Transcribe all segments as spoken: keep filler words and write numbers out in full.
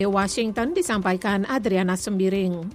Washington disampaikan Adriana Sembiring.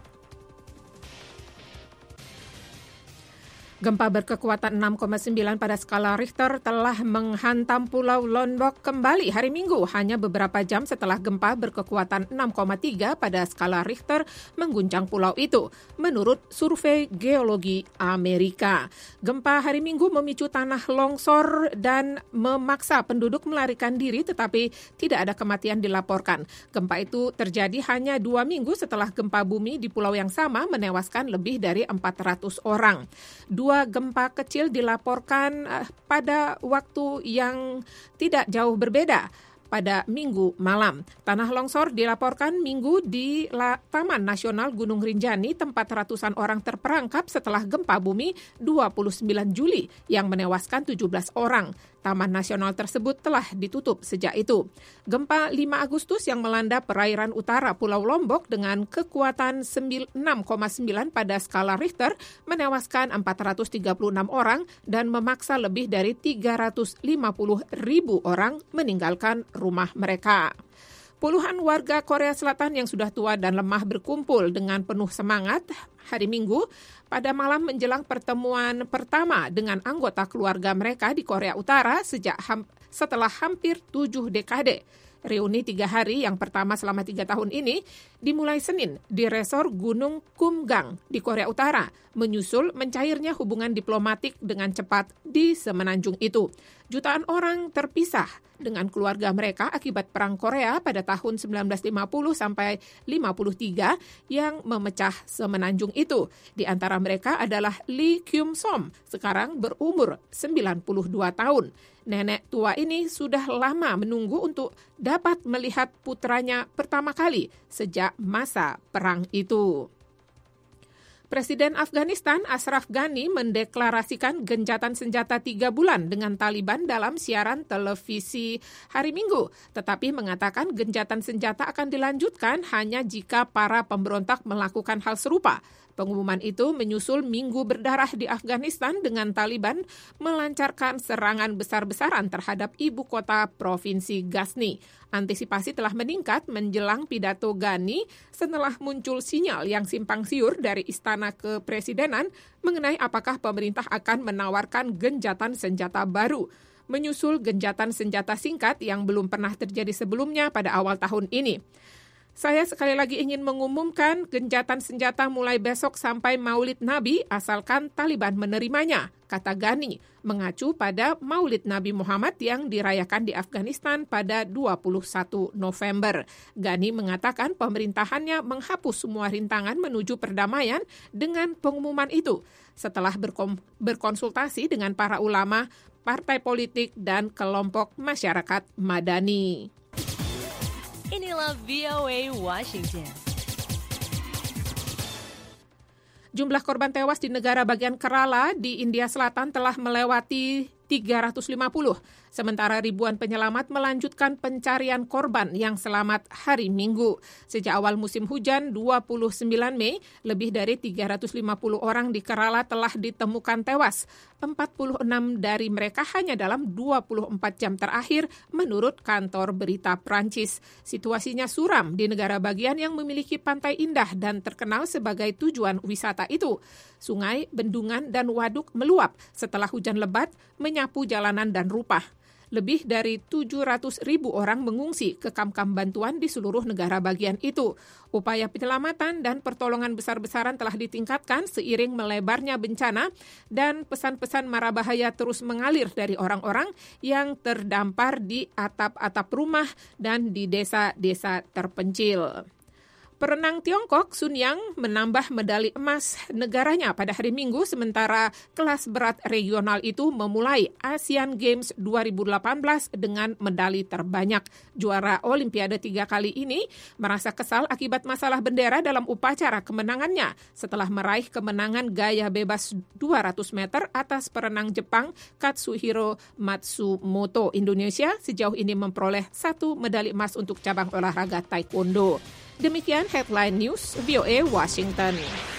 Gempa berkekuatan enam koma sembilan pada skala Richter telah menghantam Pulau Lombok kembali hari Minggu, hanya beberapa jam setelah gempa berkekuatan enam koma tiga pada skala Richter mengguncang pulau itu, menurut survei geologi Amerika. Gempa hari Minggu memicu tanah longsor dan memaksa penduduk melarikan diri, tetapi tidak ada kematian dilaporkan. Gempa itu terjadi hanya dua minggu setelah gempa bumi di pulau yang sama menewaskan lebih dari empat ratus orang. Dua gempa kecil dilaporkan pada waktu yang tidak jauh berbeda pada Minggu malam. Tanah longsor dilaporkan Minggu di La Taman Nasional Gunung Rinjani, tempat ratusan orang terperangkap setelah gempa bumi dua puluh sembilan Juli yang menewaskan tujuh belas orang. Taman nasional tersebut telah ditutup sejak itu. Gempa lima Agustus yang melanda perairan utara Pulau Lombok dengan kekuatan enam koma sembilan pada skala Richter menewaskan empat ratus tiga puluh enam orang dan memaksa lebih dari tiga ratus lima puluh ribu orang meninggalkan rumah mereka. Puluhan warga Korea Selatan yang sudah tua dan lemah berkumpul dengan penuh semangat hari Minggu pada malam menjelang pertemuan pertama dengan anggota keluarga mereka di Korea Utara sejak ham- setelah hampir tujuh dekade. Reuni tiga hari yang pertama selama tiga tahun ini dimulai Senin di resor Gunung Kumgang di Korea Utara, menyusul mencairnya hubungan diplomatik dengan cepat di semenanjung itu. Jutaan orang terpisah dengan keluarga mereka akibat Perang Korea pada tahun sembilan belas lima puluh sampai lima puluh tiga yang memecah semenanjung itu. Di antara mereka adalah Lee Kyum-som, sekarang berumur sembilan puluh dua tahun. Nenek tua ini sudah lama menunggu untuk dapat melihat putranya pertama kali sejak masa perang itu. Presiden Afghanistan Ashraf Ghani mendeklarasikan gencatan senjata tiga bulan dengan Taliban dalam siaran televisi hari Minggu, tetapi mengatakan gencatan senjata akan dilanjutkan hanya jika para pemberontak melakukan hal serupa. Pengumuman itu menyusul minggu berdarah di Afghanistan dengan Taliban melancarkan serangan besar-besaran terhadap ibu kota provinsi Ghazni. Antisipasi telah meningkat menjelang pidato Ghani setelah muncul sinyal yang simpang siur dari istana kepresidenan mengenai apakah pemerintah akan menawarkan gencatan senjata baru, menyusul gencatan senjata singkat yang belum pernah terjadi sebelumnya pada awal tahun ini. Saya sekali lagi ingin mengumumkan gencatan senjata mulai besok sampai Maulid Nabi asalkan Taliban menerimanya, kata Ghani, mengacu pada Maulid Nabi Muhammad yang dirayakan di Afghanistan pada dua puluh satu November. Ghani mengatakan pemerintahannya menghapus semua rintangan menuju perdamaian dengan pengumuman itu setelah berkom- berkonsultasi dengan para ulama, partai politik, dan kelompok masyarakat madani. Inilah V O A Washington. Jumlah korban tewas di negara bagian Kerala di India Selatan telah melewati tiga ratus lima puluh, sementara ribuan penyelamat melanjutkan pencarian korban yang selamat hari Minggu. Sejak awal musim hujan dua puluh sembilan Mei, lebih dari tiga ratus lima puluh orang di Kerala telah ditemukan tewas. empat puluh enam dari mereka hanya dalam dua puluh empat jam terakhir, menurut kantor berita Prancis. Situasinya suram di negara bagian yang memiliki pantai indah dan terkenal sebagai tujuan wisata itu. Sungai, bendungan, dan waduk meluap setelah hujan lebat menyapu jalanan dan rupah. Lebih dari tujuh ratus ribu orang mengungsi ke kamp-kamp bantuan di seluruh negara bagian itu. Upaya penyelamatan dan pertolongan besar-besaran telah ditingkatkan seiring melebarnya bencana dan pesan-pesan mara bahaya terus mengalir dari orang-orang yang terdampar di atap-atap rumah dan di desa-desa terpencil. Perenang Tiongkok Sun Yang menambah medali emas negaranya pada hari Minggu, sementara kelas berat regional itu memulai Asian Games dua ribu delapan belas dengan medali terbanyak. Juara Olimpiade tiga kali ini merasa kesal akibat masalah bendera dalam upacara kemenangannya setelah meraih kemenangan gaya bebas dua ratus meter atas perenang Jepang Katsuhiro Matsumoto. Indonesia sejauh ini memperoleh satu medali emas untuk cabang olahraga taekwondo. Demikian headline news V O A Washington.